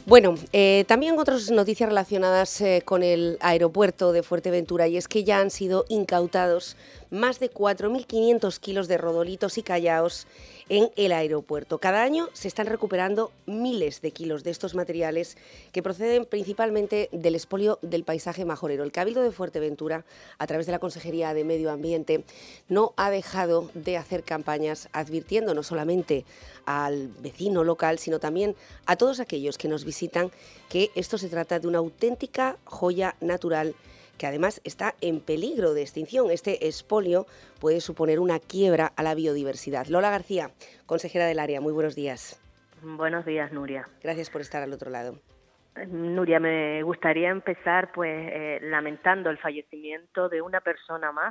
Bueno, también otras noticias relacionadas con el aeropuerto de Fuerteventura, y es que ya han sido incautados más de 4.500 kilos de rodolitos y callaos en el aeropuerto. Cada año se están recuperando miles de kilos de estos materiales que proceden principalmente del expolio del paisaje majorero. El Cabildo de Fuerteventura, a través de la Consejería de Medio Ambiente, no ha dejado de hacer campañas advirtiendo no solamente al vecino local, sino también a todos aquellos que nos visitan que esto se trata de una auténtica joya natural que además está en peligro de extinción. Este expolio puede suponer una quiebra a la biodiversidad. Lola García, consejera del área, muy buenos días. Buenos días, Nuria. Gracias por estar al otro lado. Nuria, me gustaría empezar lamentando el fallecimiento de una persona más,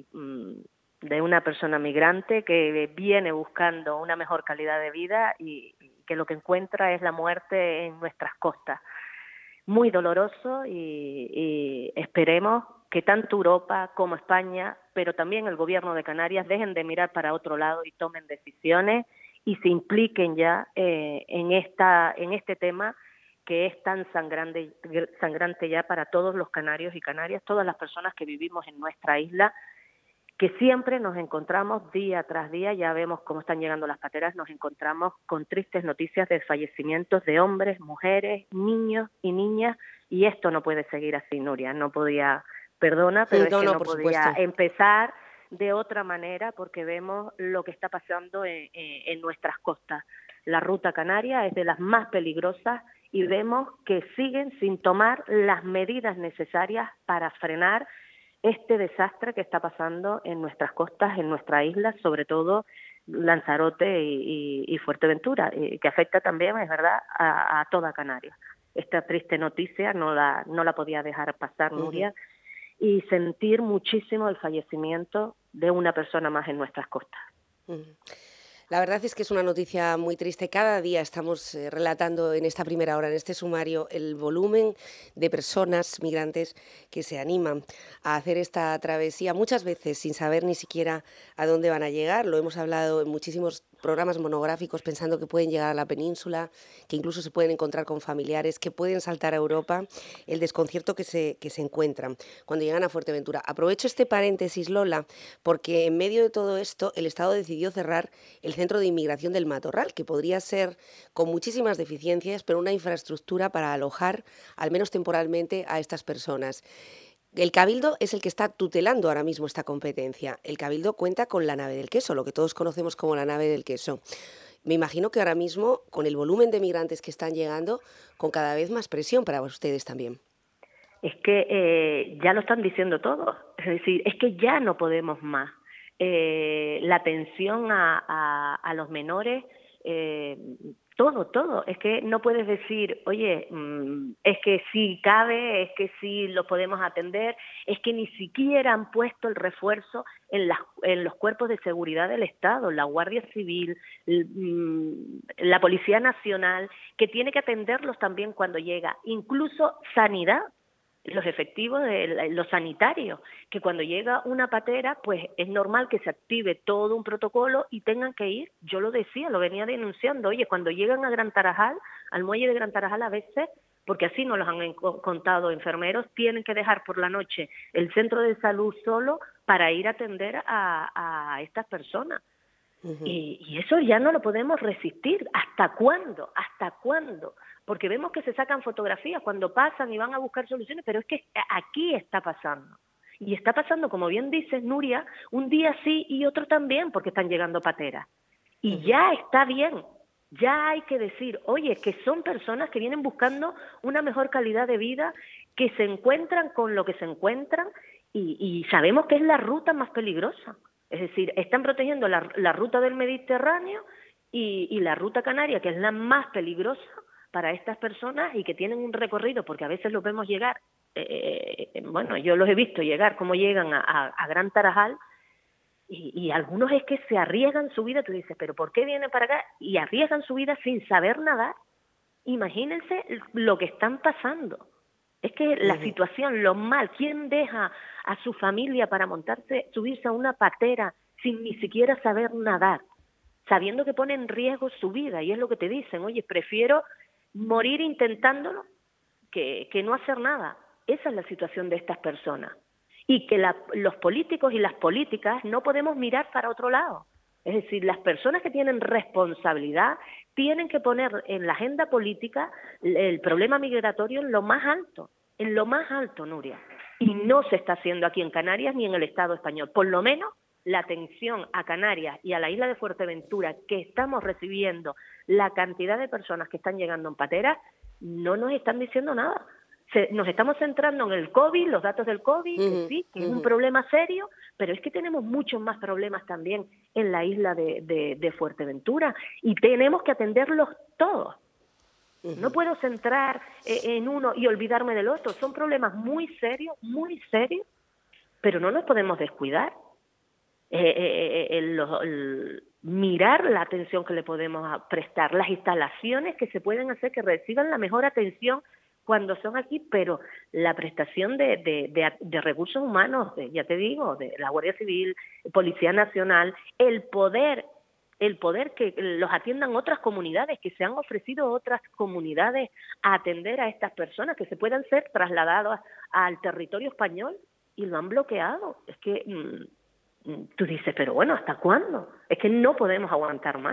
de una persona migrante que viene buscando una mejor calidad de vida y que lo que encuentra es la muerte en nuestras costas. Muy doloroso y esperemos que tanto Europa como España, pero también el Gobierno de Canarias, dejen de mirar para otro lado y tomen decisiones y se impliquen ya en este tema que es tan sangrante ya para todos los canarios y canarias, todas las personas que vivimos en nuestra isla, que siempre nos encontramos día tras día, ya vemos cómo están llegando las pateras, nos encontramos con tristes noticias de fallecimientos de hombres, mujeres, niños y niñas, y esto no puede seguir así, Nuria, no podía Supuesto. Empezar de otra manera porque vemos lo que está pasando en nuestras costas. La ruta canaria es de las más peligrosas y vemos que siguen sin tomar las medidas necesarias para frenar este desastre que está pasando en nuestras costas, en nuestra isla, sobre todo Lanzarote y Fuerteventura, que afecta también, es verdad, a toda Canarias. Esta triste noticia no la podía dejar pasar, Nuria, y sentir muchísimo el fallecimiento de una persona más en nuestras costas. La verdad es que es una noticia muy triste. Cada día estamos relatando en esta primera hora, en este sumario, el volumen de personas migrantes que se animan a hacer esta travesía, muchas veces sin saber ni siquiera a dónde van a llegar. Lo hemos hablado en muchísimos programas monográficos pensando que pueden llegar a la península, que incluso se pueden encontrar con familiares, que pueden saltar a Europa, el desconcierto que se encuentran cuando llegan a Fuerteventura. Aprovecho este paréntesis, Lola, porque en medio de todo esto el Estado decidió cerrar el Centro de Inmigración del Matorral, que podría ser con muchísimas deficiencias, pero una infraestructura para alojar, al menos temporalmente, a estas personas. El Cabildo es el que está tutelando ahora mismo esta competencia. El Cabildo cuenta con la nave del queso, lo que todos conocemos como la nave del queso. Me imagino que ahora mismo, con el volumen de migrantes que están llegando, con cada vez más presión para ustedes también. Es que ya lo están diciendo todos, es decir, es que ya no podemos más. La atención a los menores, todo. Es que no puedes decir, oye, es que sí cabe, es que sí lo podemos atender, es que ni siquiera han puesto el refuerzo en los cuerpos de seguridad del Estado, la Guardia Civil, la Policía Nacional, que tiene que atenderlos también cuando llega, incluso Sanidad. Los efectivos de los sanitarios, que cuando llega una patera, pues es normal que se active todo un protocolo y tengan que ir, yo lo decía, lo venía denunciando, oye, cuando llegan a Gran Tarajal, al muelle de Gran Tarajal a veces, porque así nos los han contado enfermeros, tienen que dejar por la noche el centro de salud solo para ir a atender a estas personas. Y eso ya no lo podemos resistir. ¿Hasta cuándo? ¿Hasta cuándo? Porque vemos que se sacan fotografías cuando pasan y van a buscar soluciones, pero es que aquí está pasando. Y está pasando, como bien dices, Nuria, un día sí y otro también, porque están llegando pateras. Y ya está bien. Ya hay que decir, oye, que son personas que vienen buscando una mejor calidad de vida, que se encuentran con lo que se encuentran y sabemos que es la ruta más peligrosa. Es decir, están protegiendo la ruta del Mediterráneo y la ruta canaria, que es la más peligrosa para estas personas y que tienen un recorrido, porque a veces los vemos llegar, yo los he visto llegar, cómo llegan a Gran Tarajal, y algunos es que se arriesgan su vida, tú dices, ¿pero por qué vienen para acá? Y arriesgan su vida sin saber nadar. Imagínense lo que están pasando. Es que la situación, lo mal, ¿quién deja a su familia para subirse a una patera sin ni siquiera saber nadar? Sabiendo que pone en riesgo su vida, y es lo que te dicen, oye, prefiero morir intentándolo que no hacer nada. Esa es la situación de estas personas. Y que los políticos y las políticas no podemos mirar para otro lado. Es decir, las personas que tienen responsabilidad tienen que poner en la agenda política el problema migratorio en lo más alto, Nuria. Y no se está haciendo aquí en Canarias ni en el Estado español. Por lo menos la atención a Canarias y a la isla de Fuerteventura que estamos recibiendo, la cantidad de personas que están llegando en pateras, no nos están diciendo nada. Nos estamos centrando en el COVID, los datos del COVID, que sí, que es un problema serio, pero es que tenemos muchos más problemas también en la isla de Fuerteventura y tenemos que atenderlos todos. No puedo centrar en uno y olvidarme del otro. Son problemas muy serios, pero no nos podemos descuidar. Mirar la atención que le podemos prestar, las instalaciones que se pueden hacer que reciban la mejor atención cuando son aquí, pero la prestación de recursos humanos, ya te digo, de la Guardia Civil, Policía Nacional, el poder que los atiendan otras comunidades, que se han ofrecido otras comunidades a atender a estas personas, que se puedan ser trasladadas al territorio español y lo han bloqueado. Es que tú dices, pero bueno, ¿hasta cuándo? Es que no podemos aguantar más.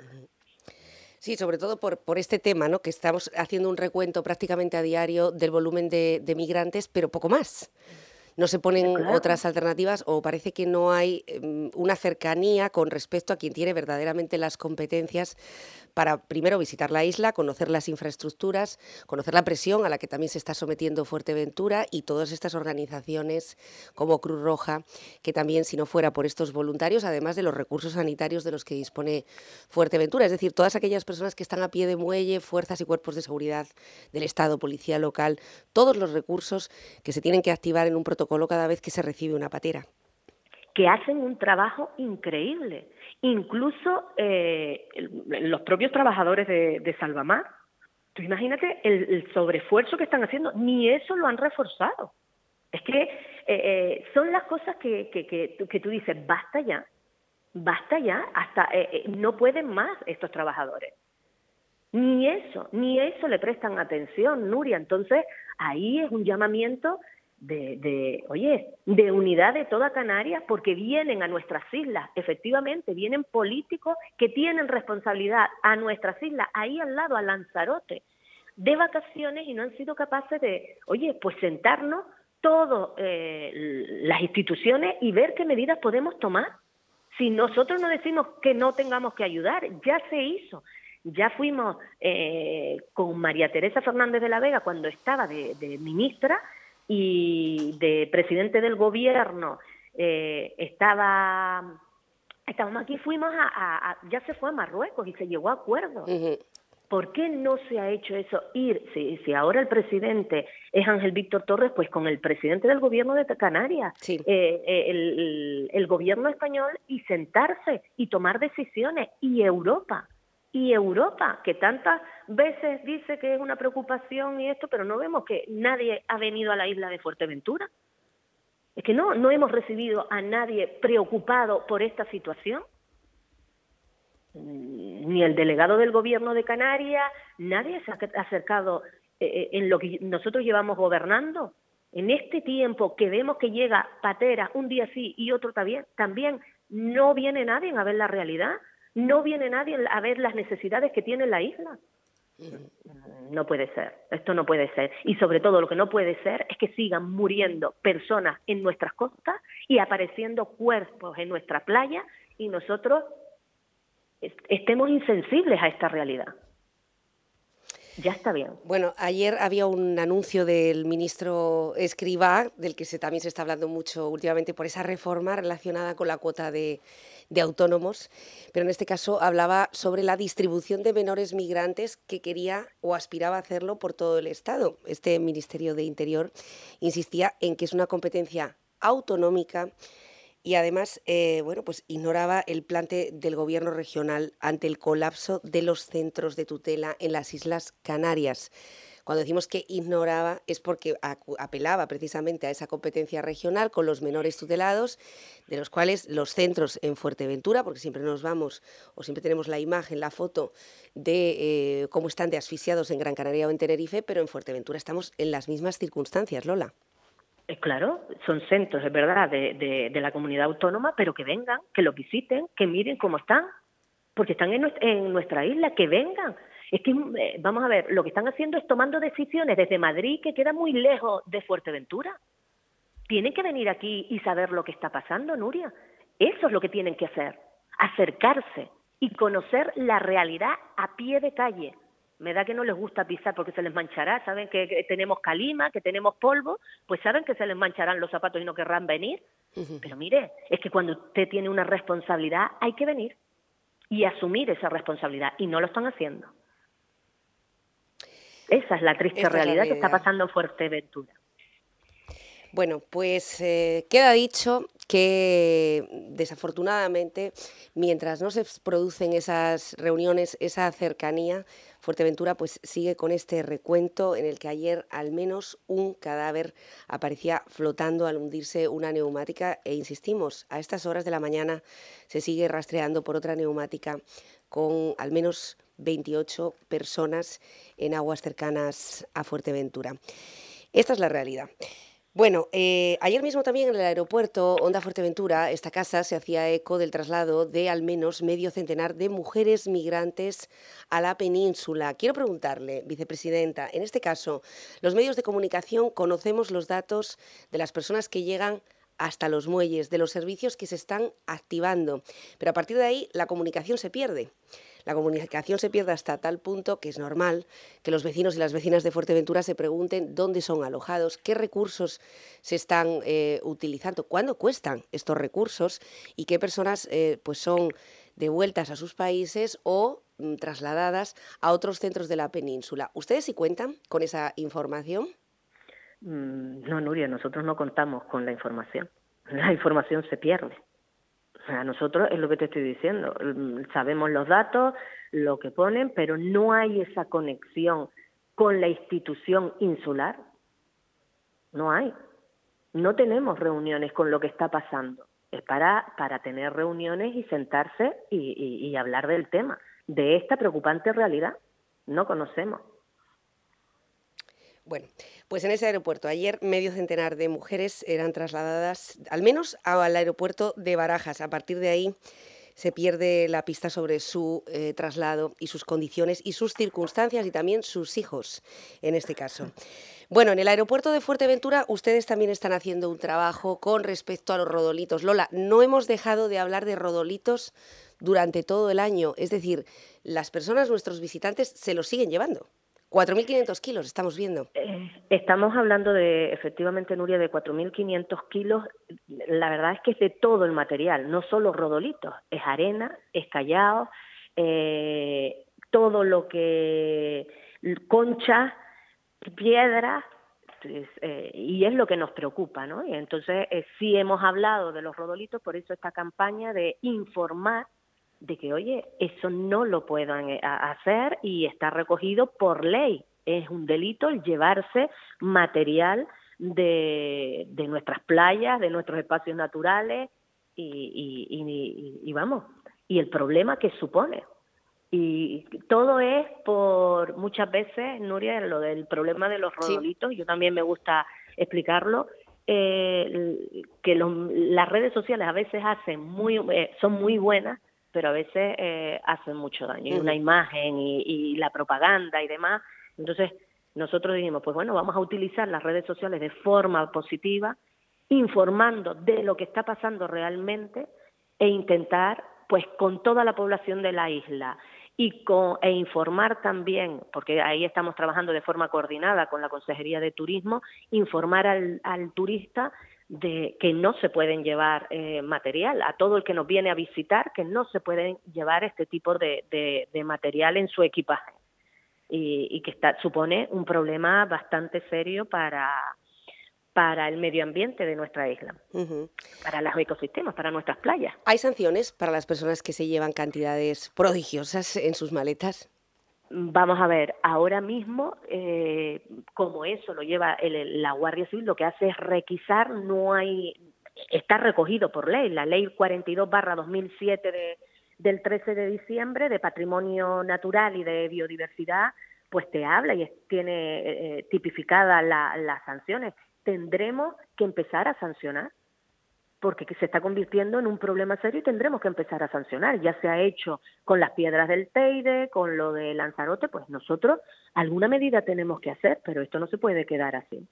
Sí, sobre todo por este tema, ¿no? Que estamos haciendo un recuento prácticamente a diario del volumen de migrantes, pero poco más. No se ponen otras alternativas o parece que no hay una cercanía con respecto a quien tiene verdaderamente las competencias para primero visitar la isla, conocer las infraestructuras, conocer la presión a la que también se está sometiendo Fuerteventura y todas estas organizaciones como Cruz Roja, que también si no fuera por estos voluntarios, además de los recursos sanitarios de los que dispone Fuerteventura, es decir, todas aquellas personas que están a pie de muelle, fuerzas y cuerpos de seguridad del Estado, policía local, todos los recursos que se tienen que activar en un protocolo cada vez que se recibe una patera. Que hacen un trabajo increíble. Incluso los propios trabajadores de Salvamar, tú imagínate el sobreesfuerzo que están haciendo, ni eso lo han reforzado. Es que son las cosas que tú dices, basta ya, hasta no pueden más estos trabajadores. Ni eso le prestan atención, Nuria. Entonces, ahí es un llamamiento de unidad de toda Canarias, porque vienen a nuestras islas, efectivamente, vienen políticos que tienen responsabilidad a nuestras islas, ahí al lado, a Lanzarote, de vacaciones y no han sido capaces de, pues sentarnos todas las instituciones y ver qué medidas podemos tomar. Si nosotros no decimos que no tengamos que ayudar, ya se hizo. Ya fuimos con María Teresa Fernández de la Vega cuando estaba de ministra y de presidente del gobierno, estábamos aquí, fuimos ya se fue a Marruecos y se llegó a acuerdos. ¿Por qué no se ha hecho eso? Si ahora el presidente es Ángel Víctor Torres, pues con el presidente del gobierno de Canarias, sí. El gobierno español, y sentarse y tomar decisiones, y Europa, que tantas veces dice que es una preocupación y esto, pero no vemos que nadie ha venido a la isla de Fuerteventura. Es que no hemos recibido a nadie preocupado por esta situación. Ni el delegado del gobierno de Canarias, nadie se ha acercado en lo que nosotros llevamos gobernando. En este tiempo que vemos que llega patera un día sí y otro también no viene nadie a ver la realidad, no viene nadie a ver las necesidades que tiene la isla. No puede ser, esto no puede ser. Y sobre todo lo que no puede ser es que sigan muriendo personas en nuestras costas y apareciendo cuerpos en nuestra playa y nosotros estemos insensibles a esta realidad. Ya está bien. Bueno, ayer había un anuncio del ministro Escrivá, del que también se está hablando mucho últimamente por esa reforma relacionada con la cuota de autónomos, pero en este caso hablaba sobre la distribución de menores migrantes que quería o aspiraba a hacerlo por todo el Estado. Este Ministerio de Interior insistía en que es una competencia autonómica y además, pues ignoraba el plante del gobierno regional ante el colapso de los centros de tutela en las Islas Canarias. Cuando decimos que ignoraba es porque apelaba precisamente a esa competencia regional con los menores tutelados, de los cuales los centros en Fuerteventura, porque siempre nos vamos o siempre tenemos la imagen, la foto de cómo están de asfixiados en Gran Canaria o en Tenerife, pero en Fuerteventura estamos en las mismas circunstancias, Lola. Claro, son centros, es verdad, de la comunidad autónoma, pero que vengan, que los visiten, que miren cómo están, porque están en nuestra isla, que vengan. Es que, vamos a ver, lo que están haciendo es tomando decisiones desde Madrid, que queda muy lejos de Fuerteventura. Tienen que venir aquí y saber lo que está pasando, Nuria. Eso es lo que tienen que hacer, acercarse y conocer la realidad a pie de calle. Me da que no les gusta pisar porque se les manchará, saben que tenemos calima, que tenemos polvo, pues saben que se les mancharán los zapatos y no querrán venir. Pero mire, es que cuando usted tiene una responsabilidad hay que venir y asumir esa responsabilidad, y no lo están haciendo. Esa es la triste realidad que está pasando en Fuerteventura. Bueno, pues queda dicho que desafortunadamente, mientras no se producen esas reuniones, esa cercanía, Fuerteventura pues sigue con este recuento en el que ayer al menos un cadáver aparecía flotando al hundirse una neumática e insistimos, a estas horas de la mañana se sigue rastreando por otra neumática con al menos 28 personas en aguas cercanas a Fuerteventura. Esta es la realidad. Bueno, ayer mismo también en el aeropuerto Onda Fuerteventura, esta casa se hacía eco del traslado de al menos medio centenar de mujeres migrantes a la península. Quiero preguntarle, vicepresidenta, en este caso, los medios de comunicación conocemos los datos de las personas que llegan hasta los muelles, de los servicios que se están activando, pero a partir de ahí la comunicación se pierde. La comunicación se pierde hasta tal punto que es normal que los vecinos y las vecinas de Fuerteventura se pregunten dónde son alojados, qué recursos se están utilizando, cuándo cuestan estos recursos y qué personas pues son devueltas a sus países o trasladadas a otros centros de la península. ¿Ustedes sí cuentan con esa información? No, Nuria, nosotros no contamos con la información. La información se pierde. A nosotros es lo que te estoy diciendo. Sabemos los datos, lo que ponen, pero no hay esa conexión con la institución insular. No hay. No tenemos reuniones con lo que está pasando. Es para tener reuniones y sentarse y hablar del tema, de esta preocupante realidad. No conocemos. Bueno, pues en ese aeropuerto ayer medio centenar de mujeres eran trasladadas al menos al aeropuerto de Barajas. A partir de ahí se pierde la pista sobre su traslado y sus condiciones y sus circunstancias y también sus hijos en este caso. Bueno, en el aeropuerto de Fuerteventura ustedes también están haciendo un trabajo con respecto a los rodolitos. Lola, no hemos dejado de hablar de rodolitos durante todo el año, es decir, las personas, nuestros visitantes, se los siguen llevando. 4.500 kilos estamos viendo. Estamos hablando efectivamente, Nuria, de 4.500 kilos. La verdad es que es de todo el material, no solo rodolitos, es arena, es callao, todo lo que concha, piedras, y es lo que nos preocupa, ¿no? Y entonces sí hemos hablado de los rodolitos, por eso esta campaña de informar de que, oye, eso no lo puedan hacer y está recogido por ley. Es un delito el llevarse material de nuestras playas, de nuestros espacios naturales y vamos, y el problema que supone. Y todo es por, muchas veces, Nuria, lo del problema de los rodolitos, sí. Yo también me gusta explicarlo, que las redes sociales a veces son muy buenas, pero a veces hacen mucho daño. Y una imagen y la propaganda y demás. Entonces, nosotros dijimos, pues bueno, vamos a utilizar las redes sociales de forma positiva, informando de lo que está pasando realmente e intentar, pues con toda la población de la isla e informar también, porque ahí estamos trabajando de forma coordinada con la Consejería de Turismo, informar al turista de que no se pueden llevar material, a todo el que nos viene a visitar, que no se pueden llevar este tipo de material en su equipaje y que supone un problema bastante serio para el medio ambiente de nuestra isla, para los ecosistemas, para nuestras playas. ¿Hay sanciones para las personas que se llevan cantidades prodigiosas en sus maletas? Vamos a ver, ahora mismo, como eso lo lleva la Guardia Civil, lo que hace es requisar, está recogido por ley, la ley 42/2007 del 13 de diciembre de Patrimonio Natural y de Biodiversidad, pues te habla y tiene tipificadas las sanciones. Tendremos que empezar a sancionar, porque se está convirtiendo en un problema serio y tendremos que empezar a sancionar. Ya se ha hecho con las piedras del Teide, con lo de Lanzarote, pues nosotros alguna medida tenemos que hacer, pero esto no se puede quedar así.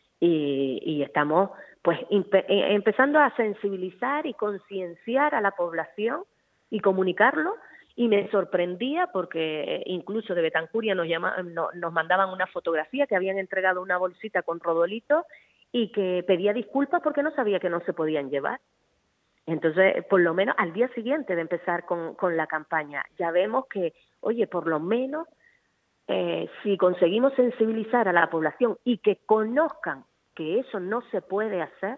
Y estamos pues empezando a sensibilizar y concienciar a la población y comunicarlo, y me sorprendía porque incluso de Betancuria nos mandaban una fotografía que habían entregado una bolsita con rodolitos y que pedía disculpas porque no sabía que no se podían llevar. Entonces, por lo menos al día siguiente de empezar con la campaña, ya vemos que, oye, por lo menos si conseguimos sensibilizar a la población y que conozcan que eso no se puede hacer,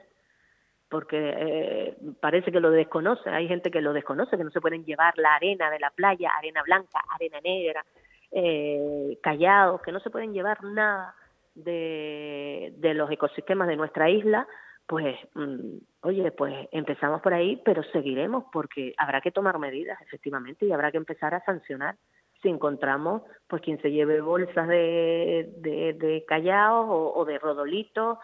porque parece que lo desconoce, hay gente que lo desconoce, que no se pueden llevar la arena de la playa, arena blanca, arena negra, callados, que no se pueden llevar nada de los ecosistemas de nuestra isla, pues, oye, pues empezamos por ahí, pero seguiremos porque habrá que tomar medidas, efectivamente, y habrá que empezar a sancionar si encontramos pues quien se lleve bolsas de callaos o de rodolitos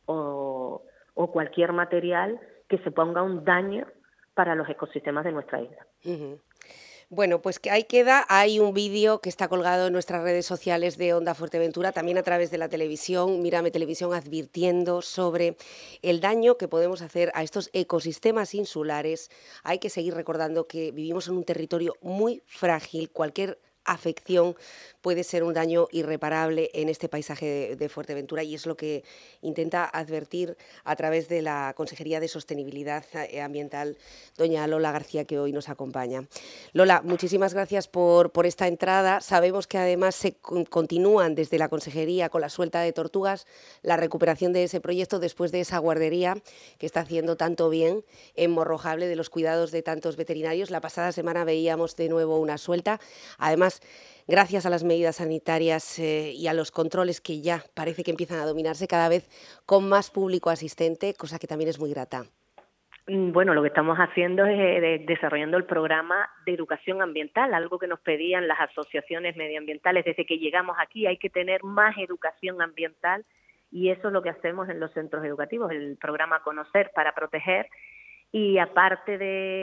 o cualquier material que se ponga un daño para los ecosistemas de nuestra isla. Uh-huh. Bueno, pues que ahí queda, hay un vídeo que está colgado en nuestras redes sociales de Onda Fuerteventura, también a través de la televisión, Mírame Televisión, advirtiendo sobre el daño que podemos hacer a estos ecosistemas insulares. Hay que seguir recordando que vivimos en un territorio muy frágil, cualquier afección puede ser un daño irreparable en este paisaje de Fuerteventura, y es lo que intenta advertir a través de la Consejería de Sostenibilidad Ambiental, doña Lola García, que hoy nos acompaña. Lola, muchísimas gracias por esta entrada. Sabemos que además se continúan desde la Consejería con la suelta de tortugas, la recuperación de ese proyecto después de esa guardería que está haciendo tanto bien en Morrojable, de los cuidados de tantos veterinarios. La pasada semana veíamos de nuevo una suelta. Además, gracias a las medidas sanitarias y a los controles que ya parece que empiezan a dominarse cada vez con más público asistente, cosa que también es muy grata. Bueno, lo que estamos haciendo es desarrollando el programa de educación ambiental, algo que nos pedían las asociaciones medioambientales. Desde que llegamos aquí hay que tener más educación ambiental, y eso es lo que hacemos en los centros educativos, el programa Conocer para Proteger. Y aparte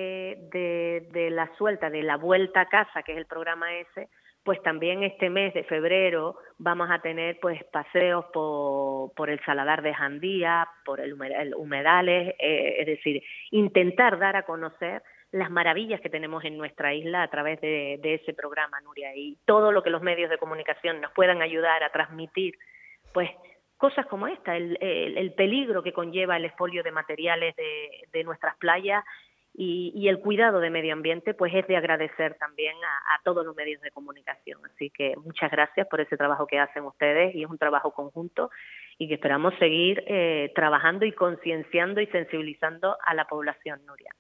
de la suelta, de la vuelta a casa, que es el programa ese, pues también este mes de febrero vamos a tener pues paseos por el Saladar de Jandía, por el humedales, es decir, intentar dar a conocer las maravillas que tenemos en nuestra isla a través de ese programa, Nuria, y todo lo que los medios de comunicación nos puedan ayudar a transmitir, pues cosas como esta, el peligro que conlleva el expolio de materiales de nuestras playas y el cuidado de medio ambiente, pues es de agradecer también a todos los medios de comunicación. Así que muchas gracias por ese trabajo que hacen ustedes, y es un trabajo conjunto y que esperamos seguir trabajando y concienciando y sensibilizando a la población, Nuria.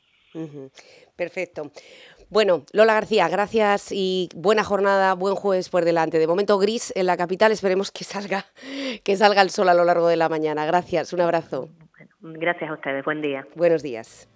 Perfecto. Bueno, Lola García, gracias y buena jornada, buen jueves por delante. De momento gris en la capital, esperemos que salga el sol a lo largo de la mañana. Gracias, un abrazo. Bueno, gracias a ustedes, buen día. Buenos días.